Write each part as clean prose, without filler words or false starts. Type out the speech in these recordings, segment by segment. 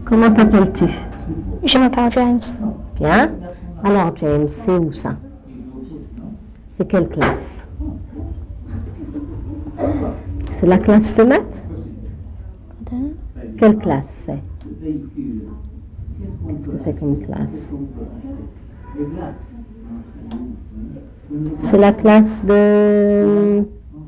Comment t'appelles-tu? Je m'appelle James. Bien. Alors James, c'est où ça? C'est quelle classe? C'est la classe de maths? Quelle classe c'est? Qu'est-ce que c'est comme classe? C'est la classe de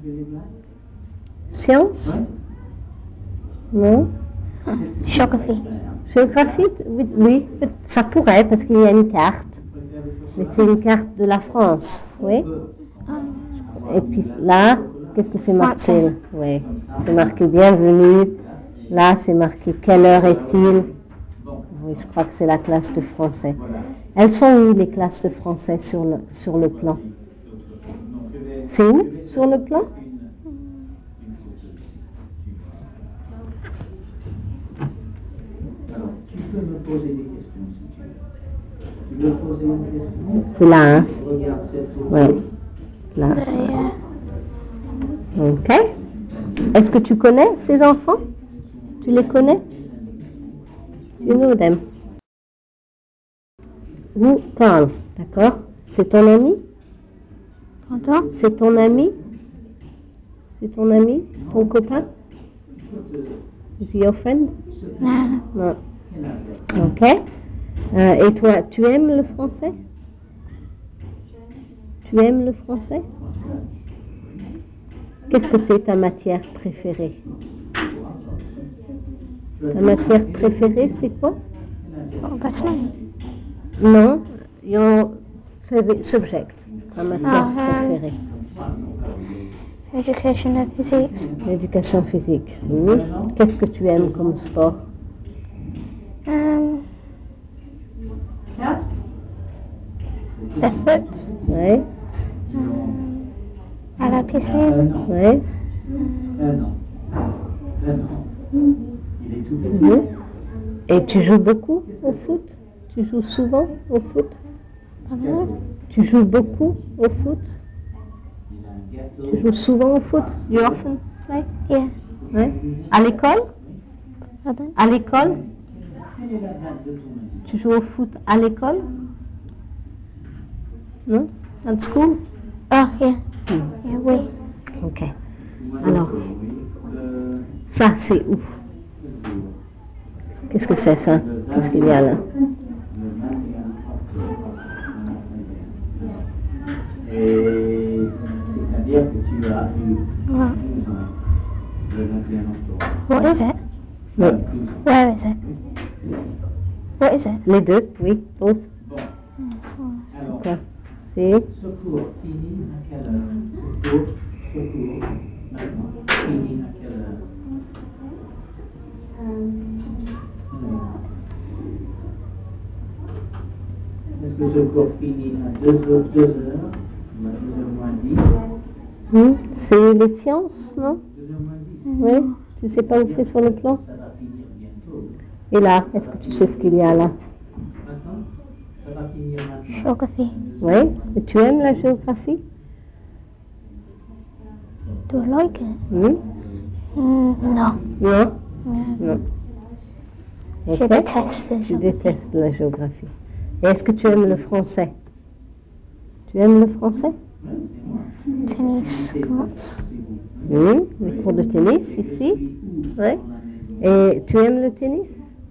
sciences? Non? Géographie. Géographie? Oui, ça pourrait parce qu'il y a une carte. Mais c'est une carte de la France, oui. Et puis là, qu'est-ce que c'est marqué? Oui, c'est marqué bienvenue. Là, c'est marqué quelle heure est-il? Oui, je crois que c'est la classe de français. Elles sont où les classes de français sur le plan? C'est où sur le plan? Alors, tu peux me poser des questions si tu veux. Tu veux poser une question? C'est là, hein? Regarde cette photo. Oui, là. Ok. Est-ce que tu connais ces enfants? Tu les connais? You know them. Who Carl, d'accord? C'est ton ami? Pardon? C'est ton ami? C'est ton ami? Ton copain? Is he your friend? Non. Non. Ok. Et toi, tu aimes le français? Tu aimes le français? Qu'est-ce que c'est ta matière préférée? Ta matière préférée, c'est quoi? Non, your favorite subject. Ta matière préférée. Education and physics. L'éducation physique. Qu'est-ce que tu aimes comme sport? The foot. Oui. À la piscine. Oui. Et tu joues beaucoup au foot? Tu joues souvent au foot? Pardon? Tu joues beaucoup au foot? Tu joues souvent au foot? You often play? Yeah. Oui. À l'école? Pardon? À l'école? Tu joues au foot à l'école? Non? At school? Oh, yeah. Yeah, oui. Ok. Alors, ça c'est où? Qu'est-ce que c'est ça? Qu'est-ce qu'il y a là? Et c'est-à-dire que tu as eu 12 ans le 21 octobre. What is it? Oui. Where is it? What is it? Les deux, oui, both. Bon, alors, Quoi? C'est ce cours finit à quelle heure? Ce cours, maintenant, finit à quelle heure? Est-ce que ce cours finit à 2 heures, 2h moins 10? C'est les sciences, non? 2h moins 10? Oui. Tu sais pas où c'est sur le plan? Ça va finir bientôt. Et là, est-ce que tu sais ce qu'il y a là? Maintenant, ça va finir maintenant. Geography. Oui. Et tu aimes la géographie? Do I like it? Oui. No. Non? Yeah. Non. Je Ok. déteste Tu ça. détestes la géographie. Et est-ce que tu aimes le français? Tu aimes le français? Tennis, sports. Oui. Les cours de tennis ici? Oui. Et tu aimes le tennis?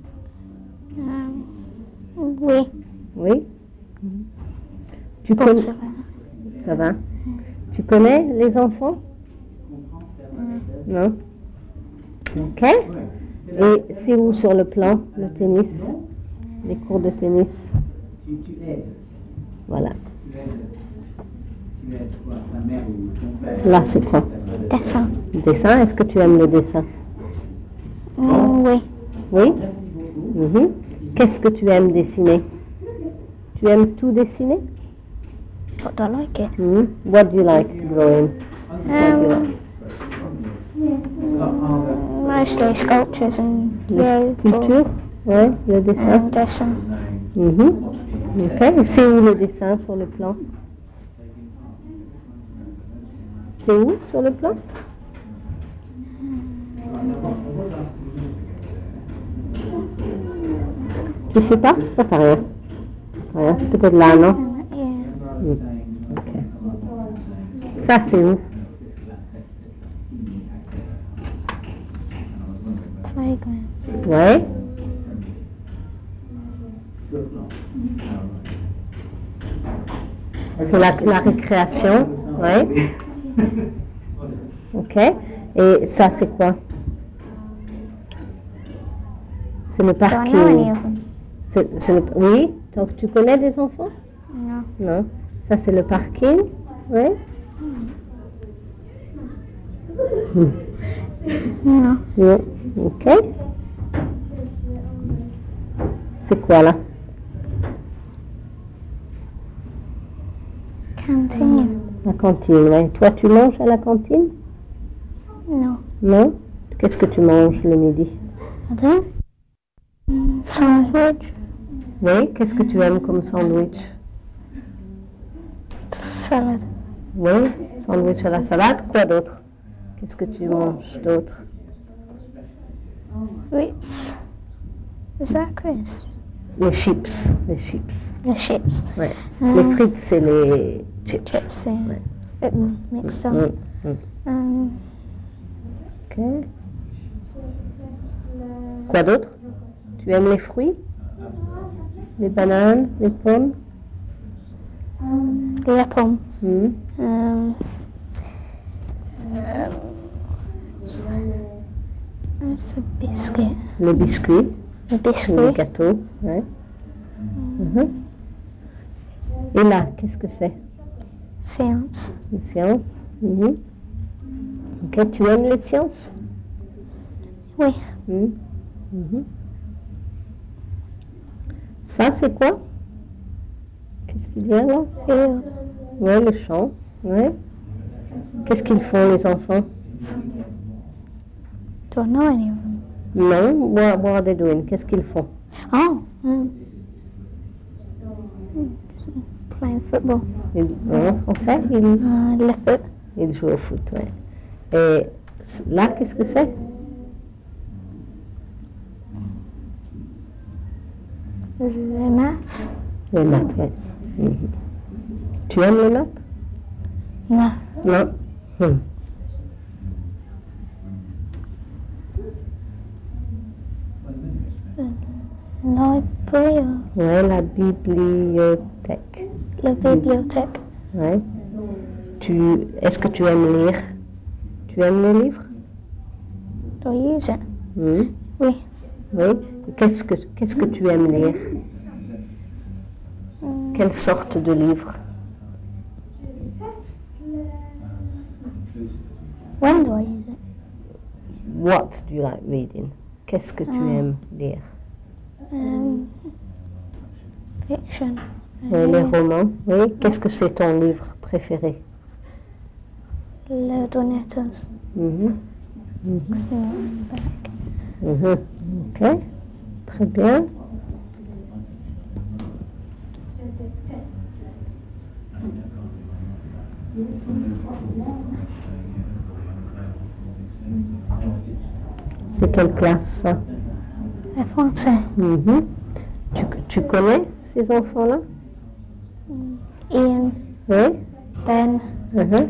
Oui. Oui. Tu Bon, connais? ça va. Ça va. Tu connais les enfants? Non. Ok. Et c'est où sur le plan, le tennis? Les cours de tennis? Tu aides. Voilà. Tu aides quoi? Ta mère ou ton père? Là, c'est quoi? Dessin. Dessin? Est-ce que tu aimes le dessin? Oui. Oui. Mhm. Qu'est-ce que tu aimes dessiner? Tu aimes tout dessiner? What do I like it? What do you like drawing? What do you like? Mostly sculptures and Les sculptures? Oui, le dessin. and dessin. Ok. Et c'est où le dessin sur le plan? C'est où sur le plan? Ici pas? Ça fait rien. Rien, c'est peut-être là, non? Yeah. Ok. Ça, c'est où? Playground. Ouais. C'est la récréation. Ouais. Ok. Et ça, c'est quoi? C'est le Do I know any parking. of them? Oui. Donc, tu connais des enfants? No. Non. Ça, c'est le parking. Oui. No. Oui. Ok. C'est quoi là? Canteen. La cantine, oui. Toi, tu manges à la cantine? No. Non? Qu'est-ce que tu manges le midi? I don't. Sandwich. Oui. Qu'est-ce que tu aimes comme sandwich? Salad. Oui. Sandwich à la salade. Quoi d'autre? Qu'est-ce que tu manges d'autre? Ritz. Is that Chris? Les chips. Les chips. The chips. Ouais. Les frites, c'est les chips. Chips, yeah. Ouais. Bit mixed up. Mm. Ok. Quoi d'autre? Tu aimes les fruits? Les bananes, les pommes? The apple. Mm. It's a biscuit. Les biscuits, A les biscuit. gâteaux. Ouais. Mhm. Et là, qu'est-ce que c'est? Science. Les sciences. Mhm. Ok, tu aimes les sciences? Oui. Mm. Mhm. Ça, c'est quoi? Qu'est-ce qu'il y a là? Field. Oui, le champ. Ouais. Qu'est-ce qu'ils font, les enfants? Do I know any of them? Non, what are they doing? Qu'est-ce qu'ils font? Oh. Playing football. En français, Le foot. ils jouent au foot, ouais. Et là, qu'est-ce que c'est? Les maths. Les maths, ouais. Mhm. Tu aimes les maths? No. Non. Library. Ouais, la bibliothèque. La bibliothèque. Ouais. Est-ce que tu aimes lire? Tu aimes les livres? Do I use it? Hmm. Oui. Oui. Qu'est-ce que tu aimes lire? Quelle sorte de livre? When do I use it? What do you like reading? Qu'est-ce que tu aimes lire? Fiction. Oui, les romans. Oui. Qu'est-ce que c'est ton livre préféré? Le Donatus. Mhm. Mhm. C'est on the back. Mhm. Ok. Très bien. C'est quelle classe ça? Le français. Mhm. Tu connais ces enfants-là? Ian. Oui. Ben. Mhm.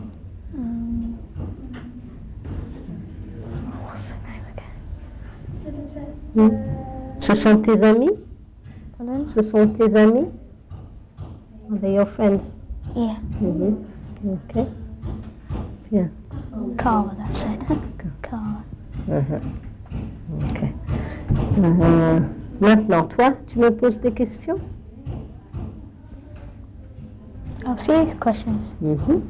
What's the name again? Mhm. Ce sont tes amis? Pardon? Ce sont tes amis? Are they your friends? Yeah. Mhm. Ok. Bien. Carla, that's it. Carla. Mhm. Ok. Maintenant, toi, tu me poses des questions? I'll see these questions. Mhm.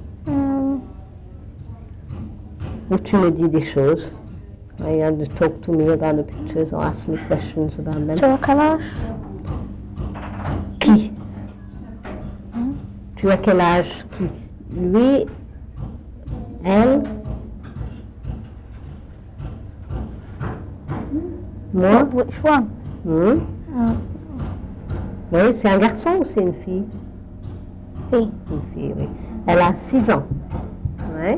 Ou tu me dis des choses. You have to talk to me about the pictures or ask me questions about them. So, quel âge? Qui? Tu as quel âge? Qui? Lui? Elle? Moi? Which one? Hmm? Oui, c'est un garçon ou c'est une fille? Fille. Une fille, oui. Elle a 6 ans. Ouais.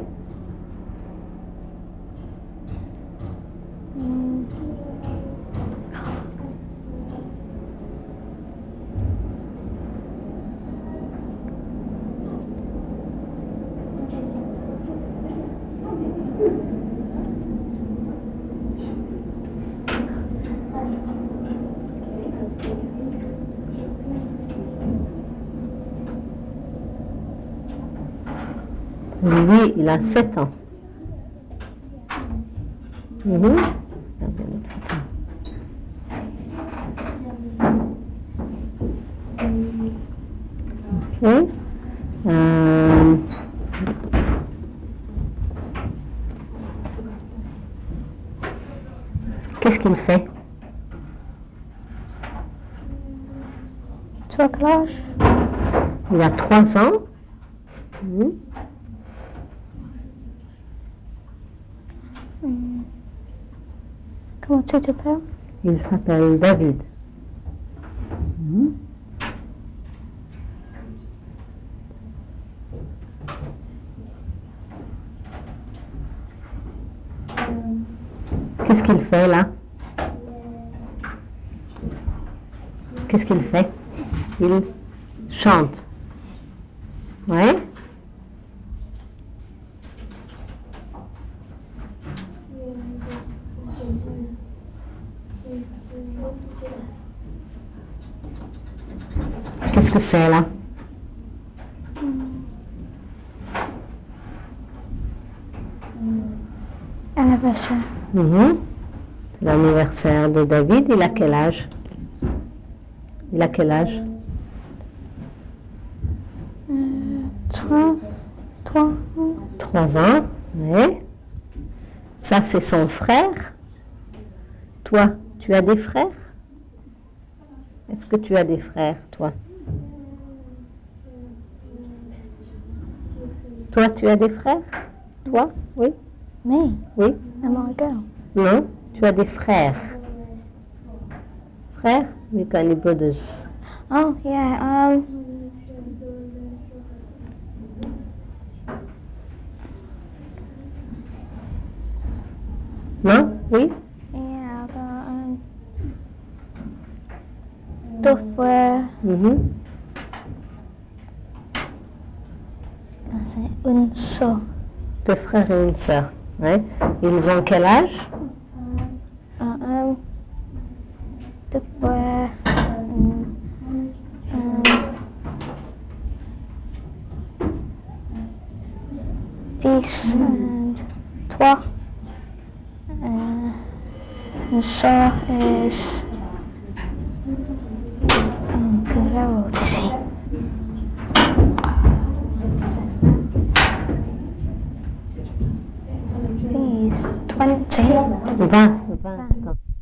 Lui, il a 7 ans. Mhm. Regardez notre photo. Ok. Qu'est-ce qu'il fait? Tu vois quel âge? Il a 3 ans. Mhm. Comment tu t'appelles? Il s'appelle David. Mhm. Qu'est-ce qu'il fait là? Qu'est-ce qu'il fait? Il chante. Ouais? Qu'est-ce que c'est là? Anniversaire. Mhm. C'est l'anniversaire de David. Il a quel âge? Il a quel âge? 3 ans. 3 ans. Oui. Ça, c'est son frère. Toi, tu as des frères? Est-ce que tu as des frères, toi? Toi, tu as des frères? Toi? Oui? Me? Oui? Am I a girl? Non? Tu as des frères? Frères? We call it brothers. Oh, yeah, Non? Oui? yeah, I've got, deux frères. Mhm. C'est une sœur. 2 frères et une sœur. Ouais. Ils ont quel âge? Deux frères. 10 and 3. Une sœur is... How old is he? He's 20. 20. 20.